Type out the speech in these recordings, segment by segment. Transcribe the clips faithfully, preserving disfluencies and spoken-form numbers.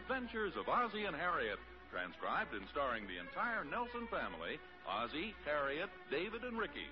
Adventures of Ozzie and Harriet, transcribed and starring the entire Nelson family, Ozzie, Harriet, David, and Ricky.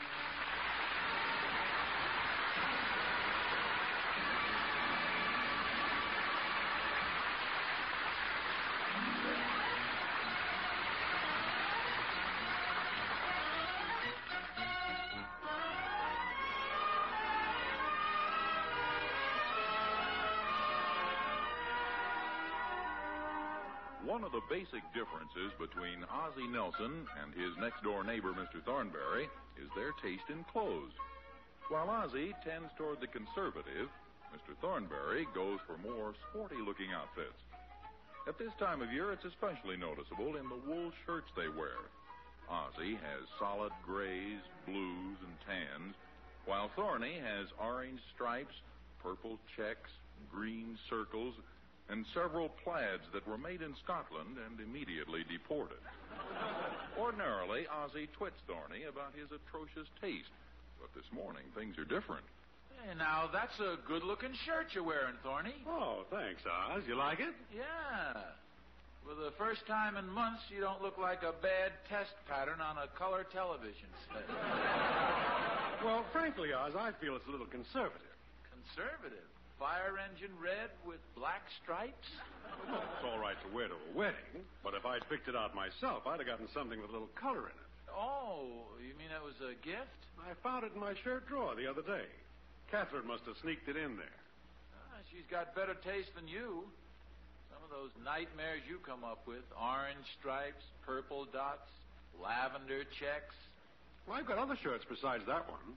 One of the basic differences between Ozzie Nelson and his next-door neighbor, Mister Thornberry, is their taste in clothes. While Ozzie tends toward the conservative, Mister Thornberry goes for more sporty-looking outfits. At this time of year, it's especially noticeable in the wool shirts they wear. Ozzie has solid grays, blues, and tans, while Thorny has orange stripes, purple checks, green circles, and several plaids that were made in Scotland and immediately deported. Ordinarily, Ozzie twits Thorny about his atrocious taste, but this morning things are different. Hey, now, that's a good-looking shirt you're wearing, Thorny. Oh, thanks, Oz. You like it? Yeah. For the first time in months, you don't look like a bad test pattern on a color television set. Well, frankly, Oz, I feel it's a little conservative. Conservative? Fire engine red with black stripes? Well, it's all right to wear to a wedding, but if I'd picked it out myself, I'd have gotten something with a little color in it. Oh, you mean it was a gift? I found it in my shirt drawer the other day. Catherine must have sneaked it in there. Ah, she's got better taste than you. Some of those nightmares you come up with, orange stripes, purple dots, lavender checks. Well, I've got other shirts besides that one.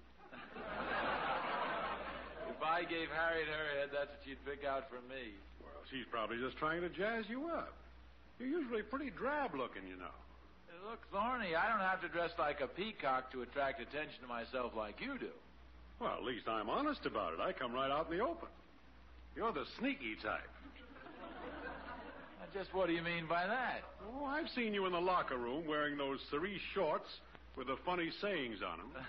If I gave Harriet her head, that's what she'd pick out for me. Well, she's probably just trying to jazz you up. You're usually pretty drab looking, you know. Hey, look, Thorny, I don't have to dress like a peacock to attract attention to myself like you do. Well, at least I'm honest about it. I come right out in the open. You're the sneaky type. Now, just what do you mean by that? Oh, I've seen you in the locker room wearing those cerise shorts with the funny sayings on them.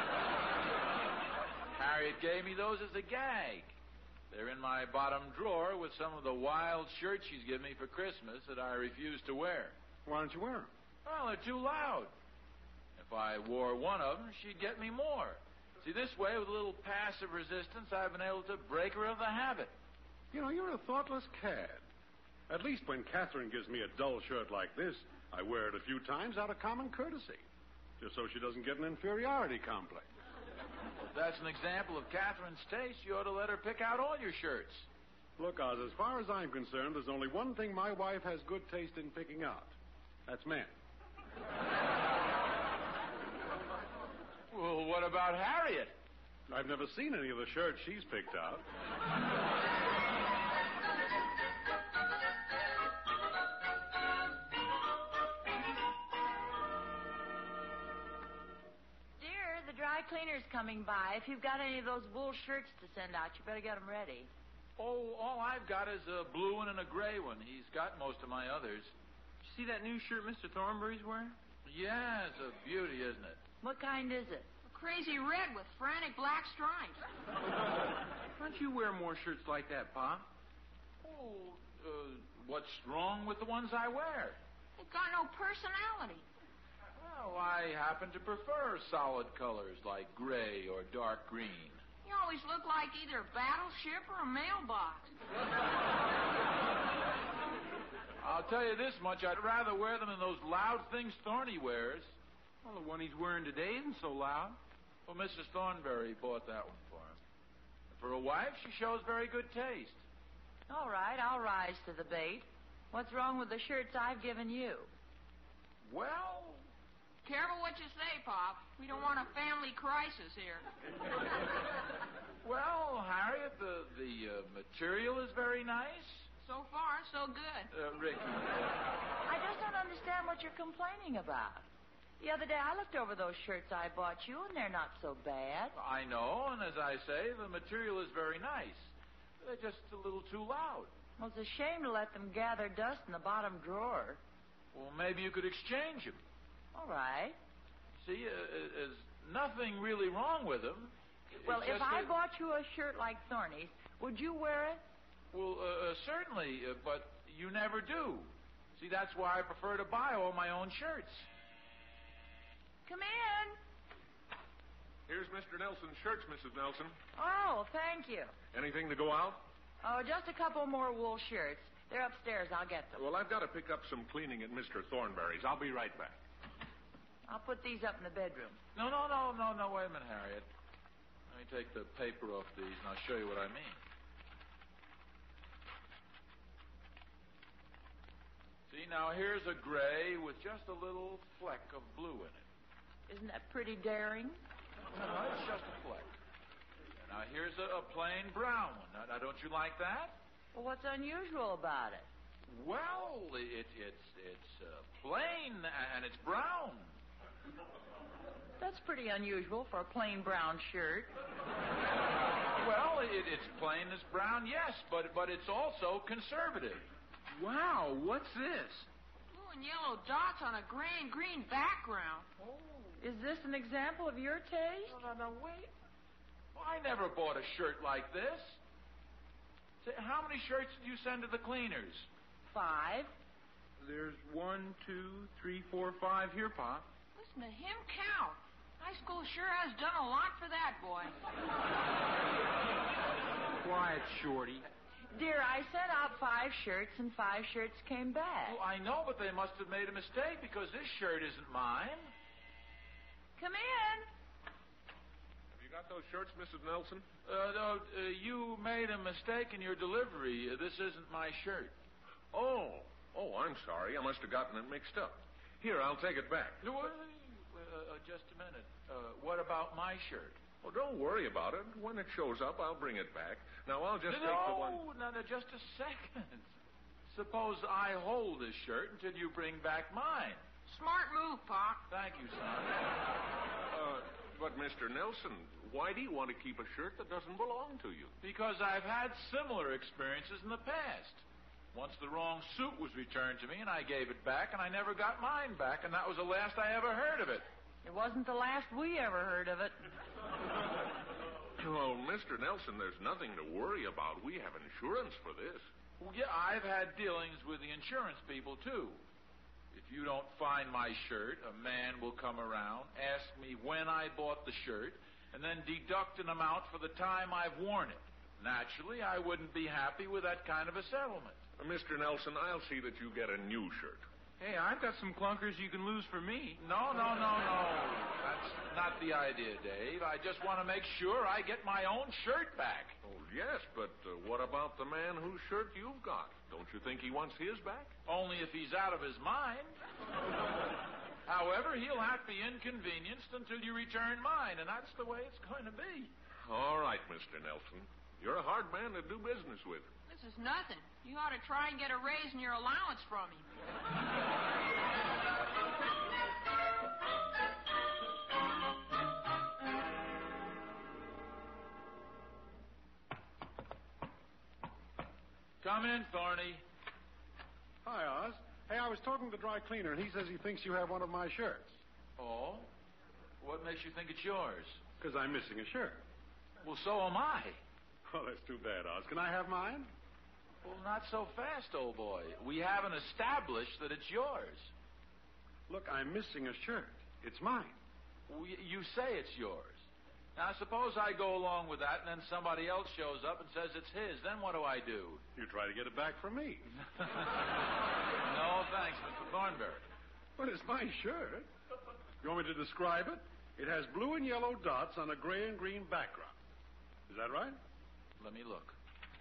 Harriet gave me those as a gag. They're in my bottom drawer with some of the wild shirts she's given me for Christmas that I refuse to wear. Why don't you wear them? Well, they're too loud. If I wore one of them, she'd get me more. See, this way, with a little passive resistance, I've been able to break her of the habit. You know, you're a thoughtless cad. At least when Catherine gives me a dull shirt like this, I wear it a few times out of common courtesy, just so she doesn't get an inferiority complex. If that's an example of Catherine's taste, you ought to let her pick out all your shirts. Look, Oz, as far as I'm concerned, there's only one thing my wife has good taste in picking out. That's men. Well, what about Harriet? I've never seen any of the shirts she's picked out. The dry cleaner's coming by. If you've got any of those wool shirts to send out, you better get them ready. Oh, all I've got is a blue one and a gray one. He's got most of my others. Did you see that new shirt Mister Thornberry's wearing? Yeah, it's a beauty, isn't it? What kind is it? A crazy red with frantic black stripes. Why don't you wear more shirts like that, Pa? Oh, uh, what's wrong with the ones I wear? They've got no personality. Well, I happen to prefer solid colors like gray or dark green. You always look like either a battleship or a mailbox. I'll tell you this much, I'd rather wear them than those loud things Thorny wears. Well, the one he's wearing today isn't so loud. Well, Missus Thornberry bought that one for him. For a wife, she shows very good taste. All right, I'll rise to the bait. What's wrong with the shirts I've given you? Well... Careful what you say, Pop. We don't want a family crisis here. Well, Harriet, the, the uh, material is very nice. So far, so good. Uh, Ricky. I just don't understand what you're complaining about. The other day I looked over those shirts I bought you, and they're not so bad. I know, and as I say, the material is very nice. They're just a little too loud. Well, it's a shame to let them gather dust in the bottom drawer. Well, maybe you could exchange them. All right. See, uh, there's nothing really wrong with them. Well, It's if just I that- bought you a shirt like Thorny's, would you wear it? Well, uh, uh, certainly, uh, but you never do. See, that's why I prefer to buy all my own shirts. Come in. Here's Mister Nelson's shirts, Missus Nelson. Oh, thank you. Anything to go out? Oh, just a couple more wool shirts. They're upstairs. I'll get them. Well, I've got to pick up some cleaning at Mister Thornberry's. I'll be right back. I'll put these up in the bedroom. No, no, no, no, no, wait a minute, Harriet. Let me take the paper off these, and I'll show you what I mean. See, now here's a gray with just a little fleck of blue in it. Isn't that pretty daring? No, no, it's just a fleck. Now here's a, a plain brown one. Now, now, don't you like that? Well, what's unusual about it? Well, it, it's it's uh, plain and it's brown. That's pretty unusual for a plain brown shirt. Well, it, it's plain as brown, yes, but but it's also conservative. Wow, what's this? Blue and yellow dots on a gray and green background. Oh. Is this an example of your taste? No, no, no, wait. Well, I never bought a shirt like this. Say, how many shirts did you send to the cleaners? Five. There's one, two, three, four, five here, Pop. Listen to him count. High school sure has done a lot for that boy. Quiet, Shorty. Dear, I sent out five shirts and five shirts came back. Well, I know, but they must have made a mistake because this shirt isn't mine. Come in. Have you got those shirts, Missus Nelson? Uh, no, uh, you made a mistake in your delivery. Uh, this isn't my shirt. Oh. Oh, I'm sorry. I must have gotten it mixed up. Here, I'll take it back. Uh, uh, just a minute. Uh, what about my shirt? Well, don't worry about it. When it shows up, I'll bring it back. Now, I'll just no, take the one... No, no, just a second. Suppose I hold this shirt until you bring back mine. Smart move, Pop. Thank you, son. Uh, but, Mister Nelson, why do you want to keep a shirt that doesn't belong to you? Because I've had similar experiences in the past. Once the wrong suit was returned to me, and I gave it back, and I never got mine back, and that was the last I ever heard of it. It wasn't the last we ever heard of it. Well, Mister Nelson, there's nothing to worry about. We have insurance for this. Well, yeah, I've had dealings with the insurance people, too. If you don't find my shirt, a man will come around, ask me when I bought the shirt, and then deduct an amount for the time I've worn it. Naturally, I wouldn't be happy with that kind of a settlement. Uh, Mister Nelson, I'll see that you get a new shirt. Hey, I've got some clunkers you can lose for me. No, no, no, no. That's not the idea, Dave. I just want to make sure I get my own shirt back. Oh, yes, but uh, what about the man whose shirt you've got? Don't you think he wants his back? Only if he's out of his mind. However, he'll have to be inconvenienced until you return mine, and that's the way it's going to be. All right, Mister Nelson. You're a hard man to do business with. This is nothing. You ought to try and get a raise in your allowance from him. Come in, Thorny. Hi, Oz. Hey, I was talking to the dry cleaner, and he says he thinks you have one of my shirts. Oh? What makes you think it's yours? Because I'm missing a shirt. Well, so am I. Oh, that's too bad, Oz. Can I have mine? Well, not so fast, old boy. We haven't established that it's yours. Look, I'm missing a shirt. It's mine. We, you say it's yours. Now, suppose I go along with that, and then somebody else shows up and says it's his. Then what do I do? You try to get it back from me. No, thanks, Mister Thornberry. But it's my shirt. You want me to describe it? It has blue and yellow dots on a gray and green background. Is that right? Let me look.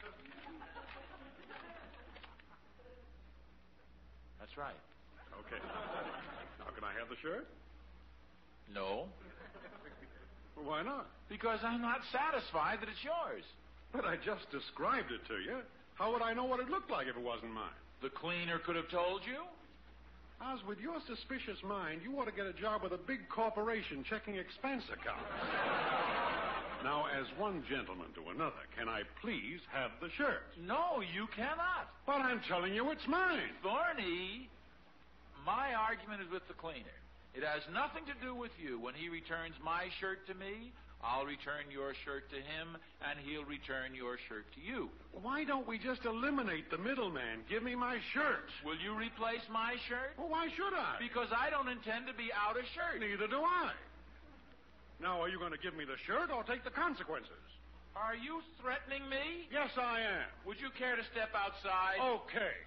That's right. Okay. Now, can I have the shirt? No. Well, why not? Because I'm not satisfied that it's yours. But I just described it to you. How would I know what it looked like if it wasn't mine? The cleaner could have told you? Oz, with your suspicious mind, you ought to get a job with a big corporation checking expense accounts. Now, as one gentleman to another, can I please have the shirt? No, you cannot. But I'm telling you it's mine. Thorny, my argument is with the cleaner. It has nothing to do with you. When he returns my shirt to me, I'll return your shirt to him, and he'll return your shirt to you. Why don't we just eliminate the middleman? Give me my shirt. Will you replace my shirt? Well, why should I? Because I don't intend to be out of shirt. Neither do I. Now, are you going to give me the shirt or take the consequences? Are you threatening me? Yes, I am. Would you care to step outside? Okay.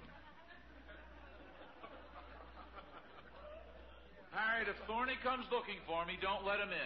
Harriet, if Thorny comes looking for me, don't let him in.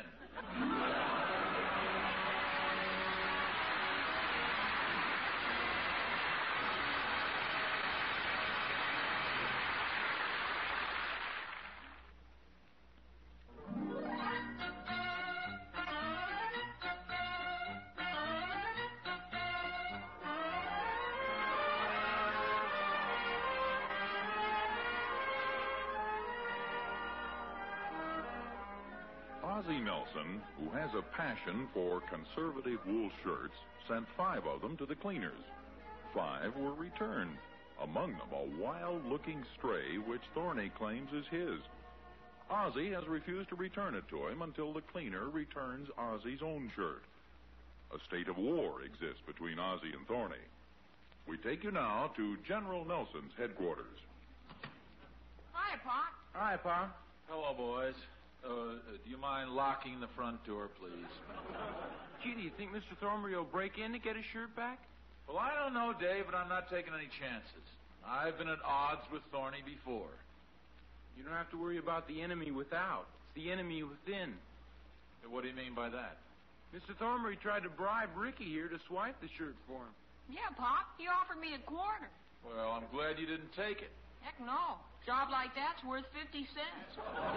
Ozzie Nelson, who has a passion for conservative wool shirts, sent five of them to the cleaners. Five were returned. Among them, a wild-looking stray which Thorny claims is his. Ozzie has refused to return it to him until the cleaner returns Ozzie's own shirt. A state of war exists between Ozzie and Thorny. We take you now to General Nelson's headquarters. Hi, Pop. Hi, Pa. Hello, boys. Uh, uh, do you mind locking the front door, please? Gee, do you think Mister Thornberry will break in to get his shirt back? Well, I don't know, Dave, but I'm not taking any chances. I've been at odds with Thorny before. You don't have to worry about the enemy without. It's the enemy within. What do you mean by that? Mister Thornberry tried to bribe Ricky here to swipe the shirt for him. Yeah, Pop. He offered me a quarter. Well, I'm glad you didn't take it. Heck no. Job like that's worth fifty cents.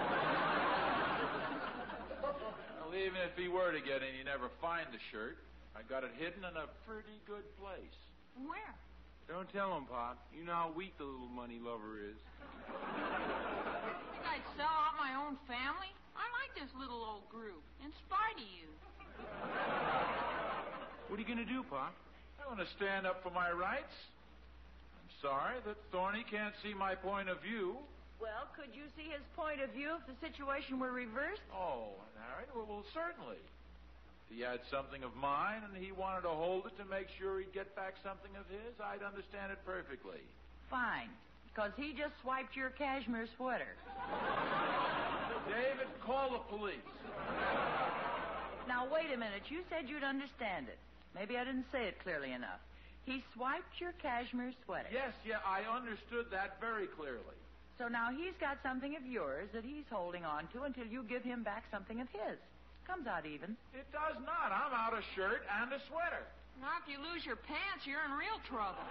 Well, even if he were to get in, he'd never find the shirt. I got it hidden in a pretty good place. Where? Don't tell him, Pop. You know how weak the little money lover is. Think I'd sell out my own family? I like this little old group, in spite of you. What are you going to do, Pop? I want to stand up for my rights. I'm sorry that Thorny can't see my point of view. Well, could you see his point of view if the situation were reversed? Oh, Harry, well, well, certainly. If he had something of mine and he wanted to hold it to make sure he'd get back something of his, I'd understand it perfectly. Fine, because he just swiped your cashmere sweater. David, call the police. Now, wait a minute. You said you'd understand it. Maybe I didn't say it clearly enough. He swiped your cashmere sweater. Yes, yeah, I understood that very clearly. So now he's got something of yours that he's holding on to until you give him back something of his. Comes out even. It does not. I'm out a shirt and a sweater. Now, if you lose your pants, you're in real trouble.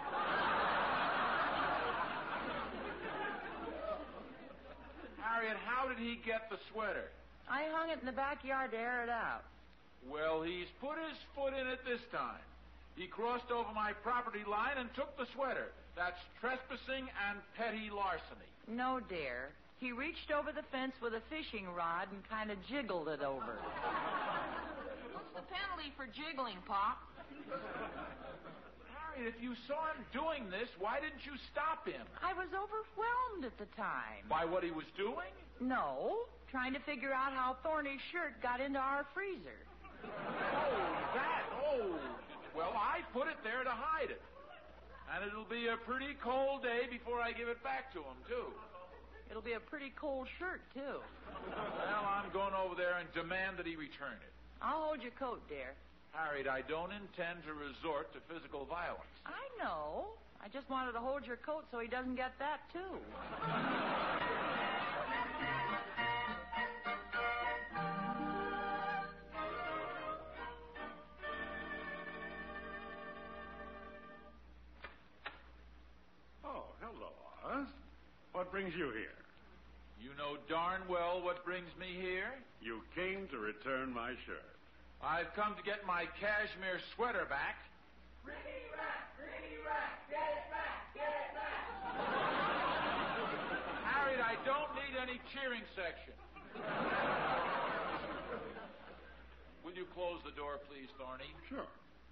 Harriet, how did he get the sweater? I hung it in the backyard to air it out. Well, he's put his foot in it this time. He crossed over my property line and took the sweater. That's trespassing and petty larceny. No, dear. He reached over the fence with a fishing rod and kind of jiggled it over. What's the penalty for jiggling, Pop? Harriet, if you saw him doing this, why didn't you stop him? I was overwhelmed at the time. By what he was doing? No, trying to figure out how Thorny's shirt got into our freezer. Oh, that. Oh. Well, I put it there to hide it. And it'll be a pretty cold day before I give it back to him, too. It'll be a pretty cold shirt, too. Well, I'm going over there and demand that he return it. I'll hold your coat, dear. Harriet, I don't intend to resort to physical violence. I know. I just wanted to hold your coat so he doesn't get that, too. Oh, hello, Oz. What brings you here? You know darn well what brings me here. You came to return my shirt. I've come to get my cashmere sweater back. Rickety Rack, Rickety Rack, get it back, get it back. Harriet, I don't need any cheering section. Will you close the door, please, Thorny? Sure.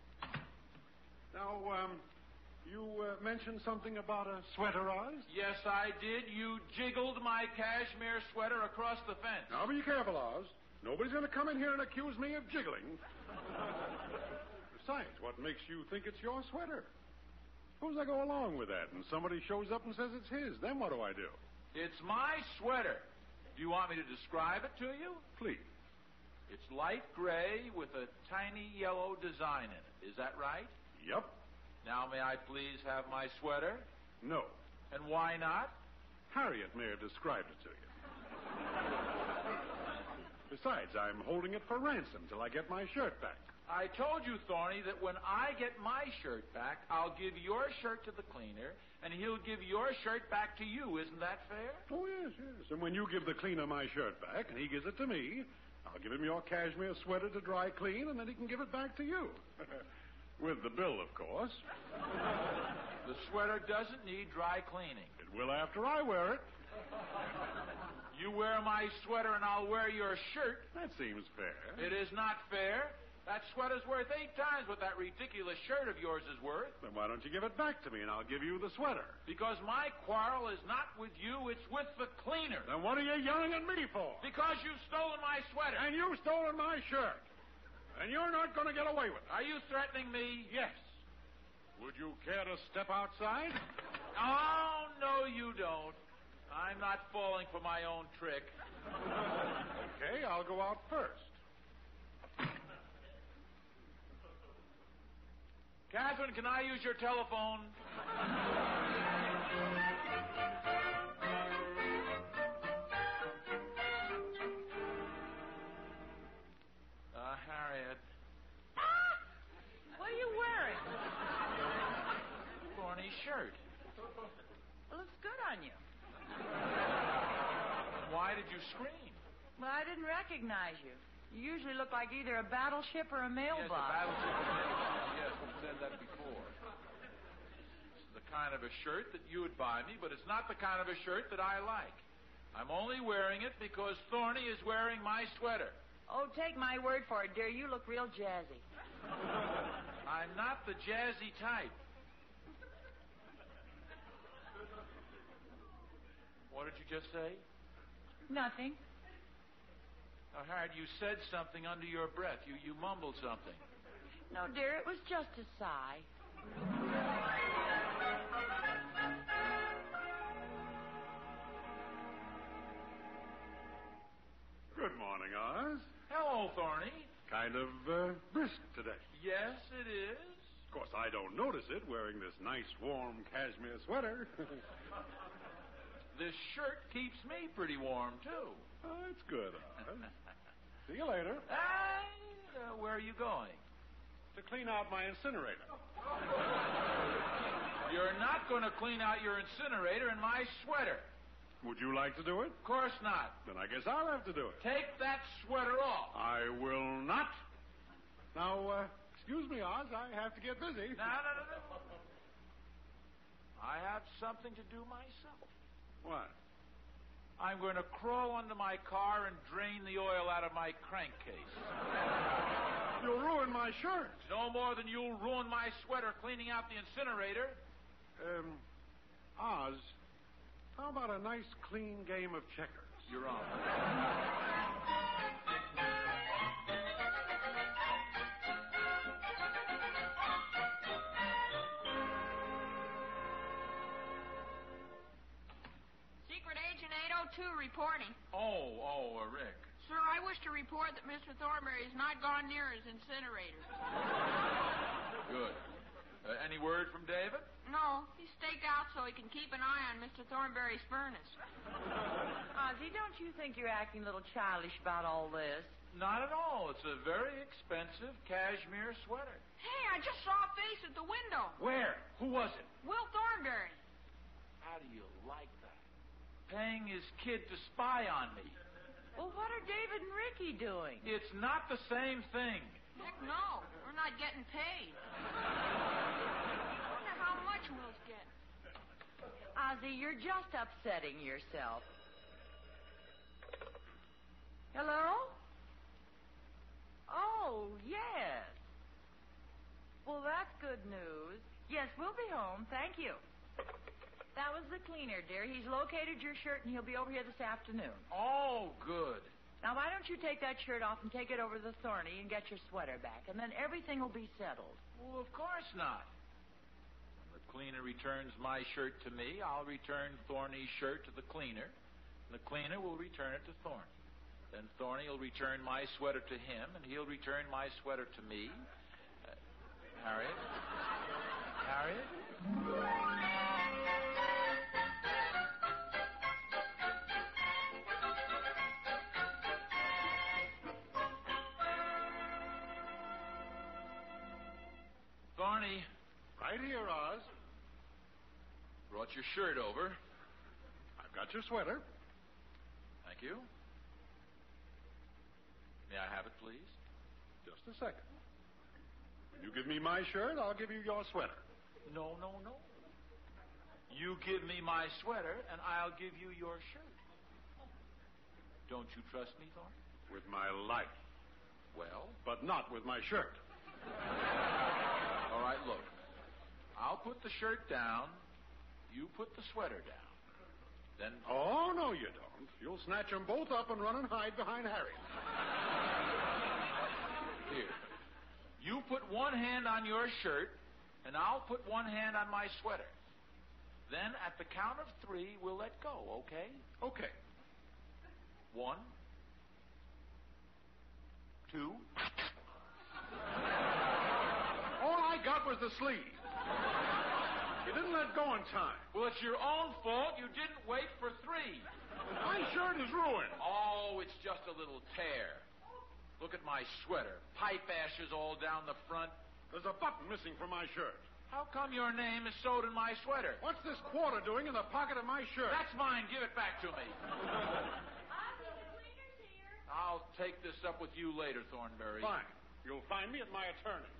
Now, um, you uh, mentioned something about a sweater, Oz? Yes, I did. You jiggled my cashmere sweater across the fence. Now, be careful, Oz. Nobody's going to come in here and accuse me of jiggling. Besides, what makes you think it's your sweater? Suppose I go along with that and somebody shows up and says it's his. Then what do I do? It's my sweater. Do you want me to describe it to you? Please. It's light gray with a tiny yellow design in it. Is that right? Yep. Now, may I please have my sweater? No. And why not? Harriet may have described it to you. Besides, I'm holding it for ransom till I get my shirt back. I told you, Thorny, that when I get my shirt back, I'll give your shirt to the cleaner, and he'll give your shirt back to you. Isn't that fair? Oh, yes, yes. And when you give the cleaner my shirt back, and he gives it to me, I'll give him your cashmere sweater to dry clean, and then he can give it back to you. With the bill, of course. The sweater doesn't need dry cleaning. It will after I wear it. You wear my sweater and I'll wear your shirt. That seems fair. It is not fair. That sweater's worth eight times what that ridiculous shirt of yours is worth. Then why don't you give it back to me and I'll give you the sweater? Because my quarrel is not with you, it's with the cleaner. Then what are you yelling at me for? Because you've stolen my sweater. And you've stolen my shirt. And you're not going to get away with it. Are you threatening me? Yes. Would you care to step outside? Oh, no, you don't. I'm not falling for my own trick. Okay, I'll go out first. Catherine, can I use your telephone? Uh, Harriet. What are you wearing? Thorny's shirt. It looks good on you. Why did you scream? Well, I didn't recognize you. You usually look like either a battleship or a Yes, a mailbox. battleship and mailbox. Yes, we've said that before. This is the kind of a shirt that you would buy me, but it's not the kind of a shirt that I like. I'm only wearing it because Thorny is wearing my sweater. Oh, take my word for it, dear. You look real jazzy. I'm not the jazzy type. What did you just say? Nothing. Oh, Harriet, you said something under your breath. You you mumbled something. No, dear, it was just a sigh. Good morning, Oz. Hello, Thorny. Kind of uh, brisk today. Yes, it is. Of course, I don't notice it wearing this nice, warm cashmere sweater. This shirt keeps me pretty warm, too. Oh, it's good, Oz. See you later. Hey, uh, where are you going? To clean out my incinerator. You're not going to clean out your incinerator in my sweater. Would you like to do it? Of course not. Then I guess I'll have to do it. Take that sweater off. I will not. Now, uh, excuse me, Oz. I have to get busy. No, no, no, no. I have something to do myself. What? I'm going to crawl under my car and drain the oil out of my crankcase. You'll ruin my shirt. No more than you'll ruin my sweater cleaning out the incinerator. Um, Oz, how about a nice, clean game of checkers? You're on. Secret Agent eight oh two reporting. Oh, oh, uh, Rick. Sir, I wish to report that Mister Thornberry has not gone near his incinerator. Good. Uh, any word from David? No, he's staked out so he can keep an eye on Mister Thornberry's furnace. Ozzy, don't you think you're acting a little childish about all this? Not at all. It's a very expensive cashmere sweater. Hey, I just saw a face at the window. Where? Who was it? Will Thornberry. How do you like that? Paying his kid to spy on me. Well, what are David and Ricky doing? It's not the same thing. Heck no, we're not getting paid. I wonder how much Will's getting. Ozzy, you're just upsetting yourself. Hello? Oh, yes. Well, that's good news. Yes, we'll be home. Thank you. That was the cleaner, dear. He's located your shirt, and he'll be over here this afternoon. Oh, good. Now, why don't you take that shirt off and take it over to the Thorny and get your sweater back, and then everything will be settled. Well, of course not. When the cleaner returns my shirt to me, I'll return Thorny's shirt to the cleaner, and the cleaner will return it to Thorny. Then Thorny will return my sweater to him, and he'll return my sweater to me. Uh, Harriet? Harriet? Thorny. Right here, Oz. Brought your shirt over. I've got your sweater. Thank you. May I have it, please? Just a second. When you give me my shirt, I'll give you your sweater. No, no, no. You give me my sweater, and I'll give you your shirt. Don't you trust me, Thorny? With my life. Well? But not with my shirt. All right, look. I'll put the shirt down. You put the sweater down. Then... Oh, no, you don't. You'll snatch them both up and run and hide behind Harry. Here. You put one hand on your shirt, and I'll put one hand on my sweater. Then, at the count of three, we'll let go, okay? Okay. One. Two. All I got was the sleeve. You didn't let go in time. Well, it's your own fault. You didn't wait for three. My shirt is ruined. Oh, it's just a little tear. Look at my sweater. Pipe ashes all down the front. There's a button missing from my shirt. How come your name is sewed in my sweater? What's this quarter doing in the pocket of my shirt? That's mine. Give it back to me. Ozzy, the cleaner's here. I'll take this up with you later, Thornberry. Fine. You'll find me at my attorney's.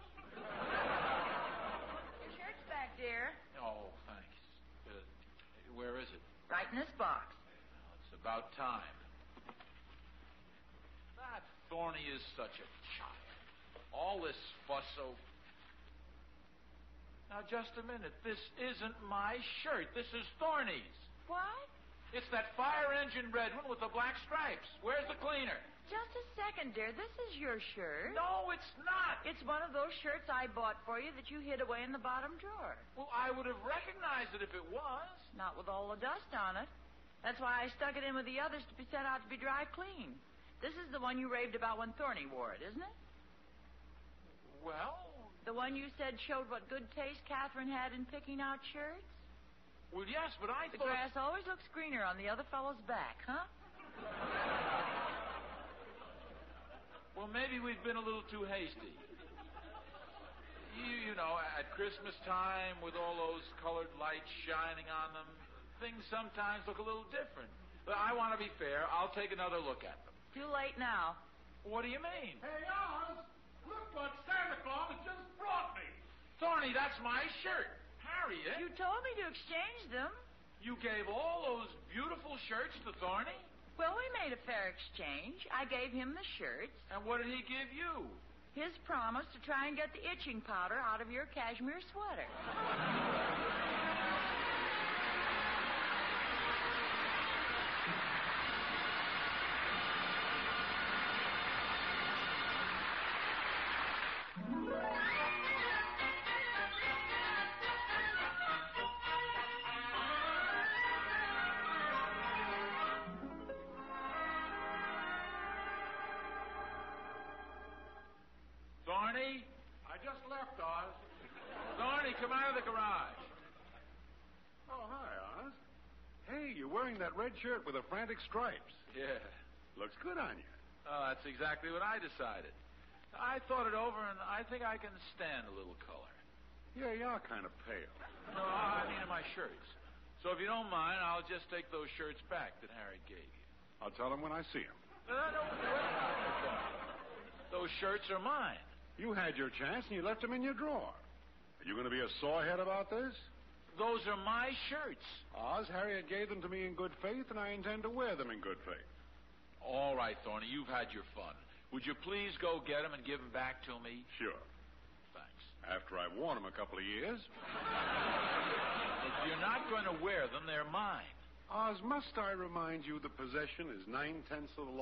Your shirt's back, dear. Oh, thanks. Uh, where is it? Right in this box. Well, it's about time. That Thorny is such a child. All this fuss so... Now, just a minute. This isn't my shirt. This is Thorny's. What? It's that fire engine red one with the black stripes. Where's the cleaner? Just a second, dear. This is your shirt. No, it's not. It's one of those shirts I bought for you that you hid away in the bottom drawer. Well, I would have recognized it if it was. Not with all the dust on it. That's why I stuck it in with the others to be sent out to be dry cleaned. This is the one you raved about when Thorny wore it, isn't it? Well... The one you said showed what good taste Catherine had in picking out shirts? Well, yes, but I The thought... grass always looks greener on the other fellow's back, huh? Well, maybe we've been a little too hasty. You, you know, at Christmas time, with all those colored lights shining on them, things sometimes look a little different. But I want to be fair. I'll take another look at them. Too late now. What do you mean? Hey, Oz, look what Santa Claus has just brought me. Thorny, that's my shirt. Harriet. You told me to exchange them. You gave all those beautiful shirts to Thorny? Well, we made a fair exchange. I gave him the shirts. And what did he give you? His promise to try and get the itching powder out of your cashmere sweater. Thorny? I just left, Oz. Thorny, come out of the garage. Oh, hi, Oz. Hey, you're wearing that red shirt with the frantic stripes. Yeah. Looks good on you. Oh, that's exactly what I decided. I thought it over, and I think I can stand a little color. Yeah, you are kind of pale. No, I mean in my shirts. So if you don't mind, I'll just take those shirts back that Harry gave you. I'll tell him when I see him. No, no, wait a minute, Thorny. Those shirts are mine. You had your chance, and you left them in your drawer. Are you going to be a sorehead about this? Those are my shirts. Oz, Harriet gave them to me in good faith, and I intend to wear them in good faith. All right, Thorny, you've had your fun. Would you please go get them and give them back to me? Sure. Thanks. After I've worn them a couple of years. If you're not going to wear them, they're mine. Oz, must I remind you the possession is nine-tenths of the law?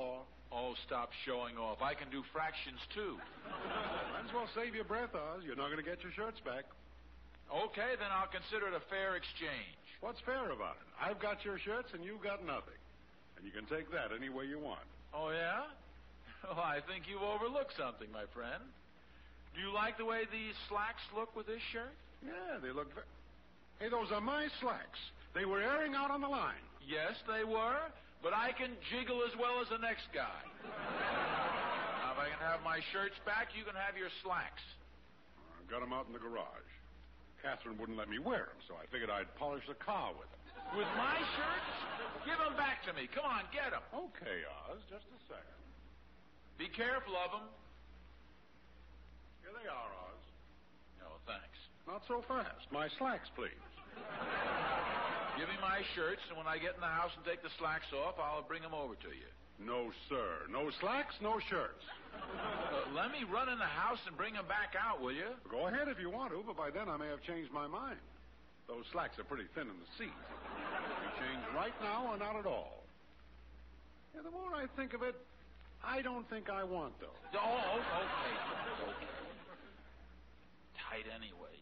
Oh, stop showing off. I can do fractions, too. Might as well save your breath, Oz. You're not going to get your shirts back. Okay, then I'll consider it a fair exchange. What's fair about it? I've got your shirts and you've got nothing. And you can take that any way you want. Oh, yeah? Well, I think you've overlooked something, my friend. Do you like the way these slacks look with this shirt? Yeah, they look very... Hey, those are my slacks. They were airing out on the line. Yes, they were, but I can jiggle as well as the next guy. Now, if I can have my shirts back, you can have your slacks. I've got them out in the garage. Catherine wouldn't let me wear them, so I figured I'd polish the car with them. With my shirts? Give them back to me. Come on, get them. Okay, Oz, just a second. Be careful of them. Here they are, Oz. Oh, thanks. Not so fast. My slacks, please. Give me my shirts, and when I get in the house and take the slacks off, I'll bring them over to you. No, sir. No slacks, no shirts. Uh, let me run in the house and bring them back out, will you? Go ahead if you want to, but by then I may have changed my mind. Those slacks are pretty thin in the seat. If you change right now or not at all. Yeah, the more I think of it, I don't think I want those. Oh, okay. okay. Tight anyway.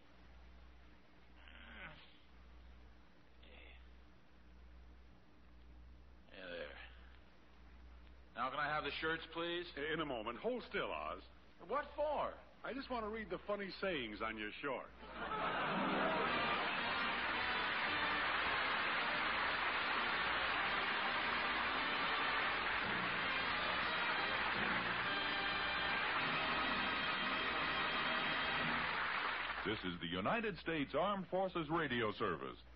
Yeah, there. Now, can I have the shirts, please? In a moment. Hold still, Oz. What for? I just want to read the funny sayings on your short. This is the United States Armed Forces Radio Service.